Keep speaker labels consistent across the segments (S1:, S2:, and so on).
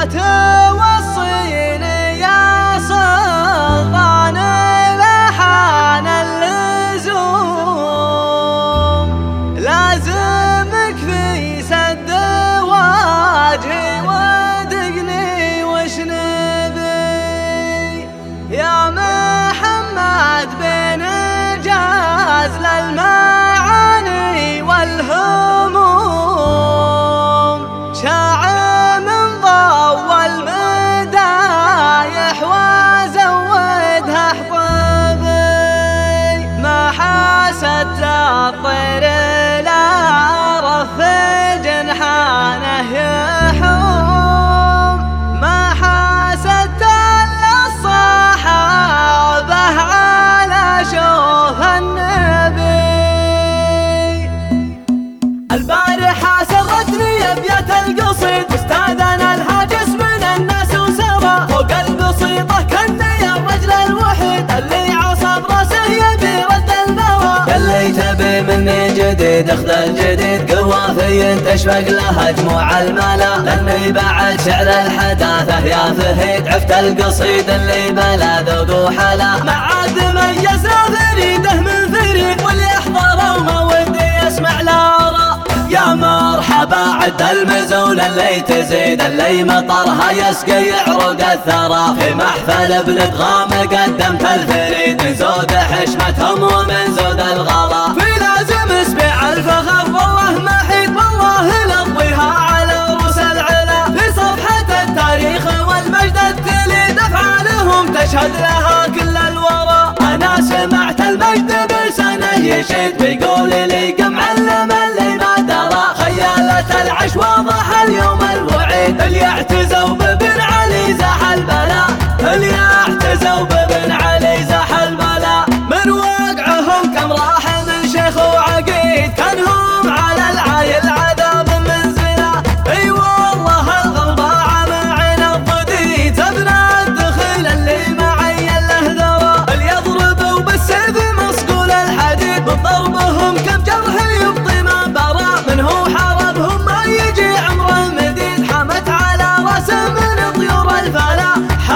S1: توصيني يا سلطان لحان اللزوم، لازمك في سد واجهي ودقني وش نبي يا محمد بين جاز للمعاني والهموم، شاع من ضوء المدايح وزودها حطبي، ما حاسد الطير لا رف جنحانه يحوم، ما حاسد الصحابة على شوف النبي. البارحة سرتني أبيات القصيد، أستاذنا الهاجس من الناس وسرى فوق البسيطة كني الرجل الوحيد اللي عصب راسه يبي رد البوى، اللي تبي مني جديد اخذ الجديد قوافي تشفق لها جموع الملا، لاني بعد شعر الحداثة يا فهيد عفت القصيد اللي بلا ذوق وحلا، ما عاد ميزنا فريده من فريد واللي يحضره وما ودي يسمع لا. يا مرحبا عد المزون اللي تزيد اللي مطرها يسقي عروق الثرى، في محفل ابن غام قدمت الفريد من زود حشمتهم ومن زود الغلا، في لازم اسبع الفخر والله ما حيد والله لطيها على روس العلا، في صفحة التاريخ والمجد التليد افعالهم تشهد لها كل الورى. انا سمعت المجد بلسانه يشيد بيقول لي قم علم اللي ما درى، خيالة العش واضح اليوم الوعيد اللي اعتزوا ببن علي زاح البلا، اللي اعتزوا ببن علي زاح البلا، من واقعهم كم راح من شيخ وعقيد كانهم على العايل عذاب منزله، اي والله الغلباء معين الضديد ابناء الدخيل اللي معين له ذرى، اللي يضربوا بالسيف مصقول الحديد من ضربهم كم جرح يبطي ما برا، من هو حاربهم ما يجي عمره مديد، حمت على راسه من طيور الفلا،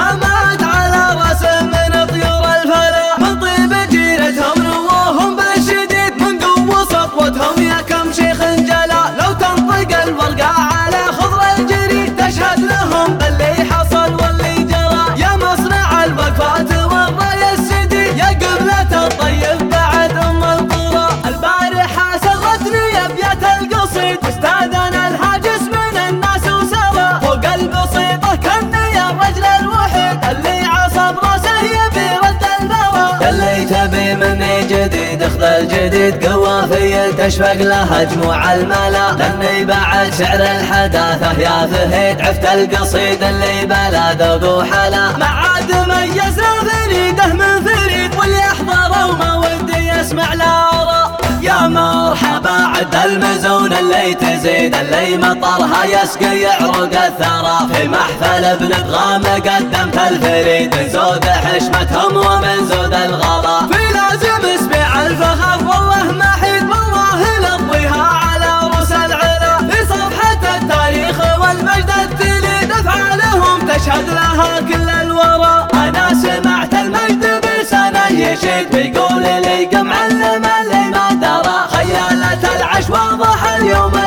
S1: حمت على راسه من طيور الفلا، من طيب جيرتهم نووهم بالشديد من قوة سطوتهم يا كم شيخ جلا، لو تنطق الورقة على خضر الجريد تشهد لهم باللي حصل واللي جرى، يا مصنع الوقفات والراي السديد يا قبلة الطيب بعد ام القرى. البارحة سرتني ابيات القصيد استاذنا الهاجس من الناس وسرى فوق البسيطة كني الرجل الوحيد اللي عصب راسه يبي رد البوى، اللي تبي مني جديد اخذ الجديد قوافي تشفق لها جموع الملا، لاني بعد شعر الحداثة يا فهيد عفت القصيد اللي بلا ذوق وحلا، ما عاد ميزنا فريده من فريد واللي يحضره وما ودي يسمع لا. يا مرحبا عد المزون اللي تزيد اللي مطرها يسقي عروق الثرى، في محفل ابن غام قدمت الفريد من زود حشمتهم ومن زود الغلا، في لازم اسبع الفخر والله ما حيد والله لطيها على روس العلا، في صفحة التاريخ والمجد التليد افعالهم تشهد لها كل الورى. انا سمعت المجد بلسانه يشيد بيقول لي قم علم اللي ما درى، خيالة العش واضح اليوم